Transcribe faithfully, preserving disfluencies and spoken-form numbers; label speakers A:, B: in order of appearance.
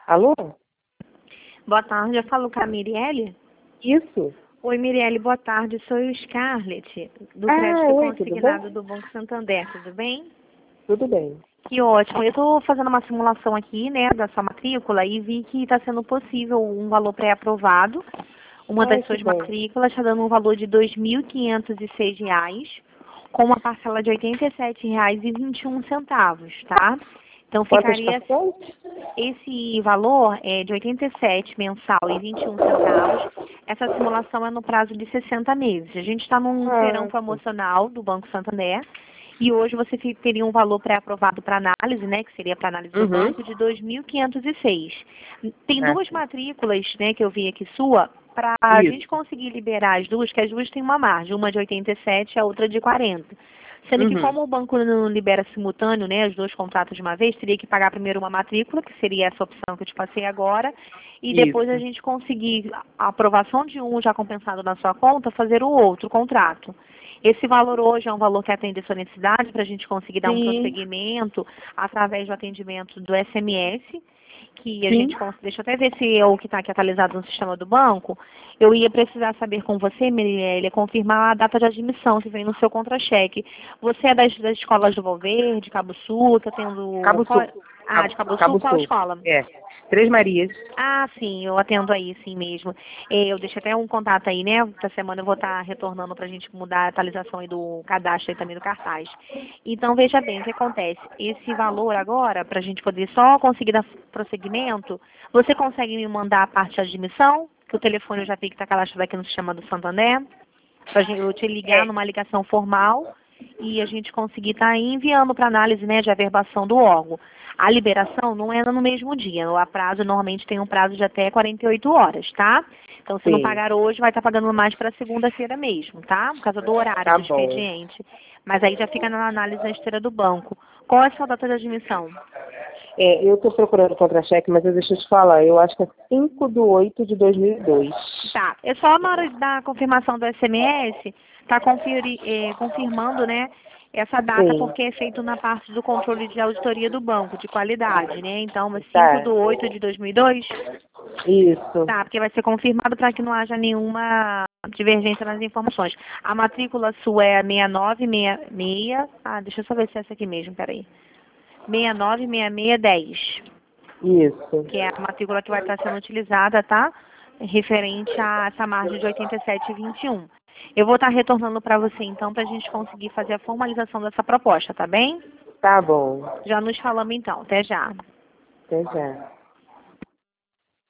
A: Alô?
B: Boa tarde, eu falo com a Mirielle.
A: Isso.
B: Oi, Mirielle, boa tarde. Sou o Scarlett, do
A: Ah,
B: crédito
A: oi, tudo bom?
B: consignado do Banco Santander, tudo bem?
A: Tudo bem.
B: Que ótimo. Eu estou fazendo uma simulação aqui, né, da sua matrícula e vi que está sendo possível um valor pré-aprovado. Uma
A: Ai,
B: das
A: que
B: suas
A: bom.
B: matrículas está dando um valor de dois mil quinhentos e seis reais, com uma parcela de oitenta e sete reais e vinte e um centavos, tá? Então
A: Quantas
B: ficaria
A: parcelas?
B: esse valor é de oitenta e sete mensal e vinte e um centavos. Essa simulação é no prazo de sessenta meses. A gente está num feirão
A: Ah, tá.
B: promocional do Banco Santander e hoje você fi- teria um valor pré-aprovado para análise, né, que seria para análise do
A: Uhum.
B: banco, de dois mil quinhentos e seis. Tem
A: Ah,
B: duas
A: sim.
B: matrículas, né, que eu vi aqui sua, para a gente
A: Isso.
B: conseguir liberar as duas, que as duas têm uma margem, uma de oitenta e sete e a outra de quarenta. Sendo que
A: Uhum.
B: como o banco não libera simultâneo, né, os dois contratos de uma vez, teria que pagar primeiro uma matrícula, que seria essa opção que eu te passei agora, e depois a
A: Isso.
B: gente conseguir a aprovação de um já compensado na sua conta, fazer o outro contrato. Esse valor hoje é um valor que atende a sua necessidade para a gente conseguir dar um
A: Sim.
B: prosseguimento através do atendimento do S M S, que a
A: Sim.
B: gente cons- deixa eu até ver se é o que está aqui atualizado no sistema do banco. Eu ia precisar saber com você, Mirielle, confirmar a data de admissão que vem no seu contra-cheque. Você é das, das escolas do Valverde, Cabo Sul, está tendo...
A: Cabo
B: qual-
A: Sul.
B: Ah, de
A: Cabo,
B: Cabo Sul,
A: Cabo
B: qual
A: Sul.
B: escola?
A: É. Três Marias.
B: Ah, sim, eu atendo aí, sim mesmo. Eh, Eu deixo até um contato aí, né? Essa semana eu vou estar retornando para a gente mudar a atualização aí do cadastro e também do cartaz. Então, veja bem, o que acontece? Esse valor agora, para a gente poder só conseguir dar prosseguimento, você consegue me mandar a parte de admissão, que o telefone eu já vi que está cadastrado aqui no sistema do Santander, para eu te ligar
A: É.
B: numa ligação formal e a gente conseguir estar enviando para análise, né, de averbação do órgão. A liberação não é no mesmo dia, o prazo normalmente tem um prazo de até quarenta e oito horas, tá? Então, se não
A: Sim.
B: pagar hoje, vai estar pagando mais para segunda-feira mesmo, tá? Por causa do horário
A: Tá
B: do
A: bom.
B: expediente. Mas aí já fica na análise na esteira do banco. Qual é a sua data de admissão?
A: É, eu estou procurando contra-cheque, mas eu deixa eu te falar, eu acho que é cinco de oito de dois mil e dois.
B: Tá. É só na hora da confirmação do S M S, tá conferi- eh, confirmando, né, essa data,
A: Sim.
B: porque é feito na parte do controle de auditoria do banco, de qualidade, né? Então, é cinco de
A: Tá.
B: oito de dois mil e dois?
A: Isso.
B: Tá, porque vai ser confirmado para que não haja nenhuma divergência nas informações. A matrícula sua é a seis nove seis seis... Ah, deixa eu só ver se é essa aqui mesmo, peraí. seis nove seis seis dez,
A: Isso.
B: que é a matrícula que vai estar sendo utilizada, tá? Referente a essa margem de oitenta e sete e vinte e um. Eu vou estar retornando para você, então, para a gente conseguir fazer a formalização dessa proposta, tá bem?
A: Tá bom.
B: Já nos falamos, então. Até já.
A: Até já.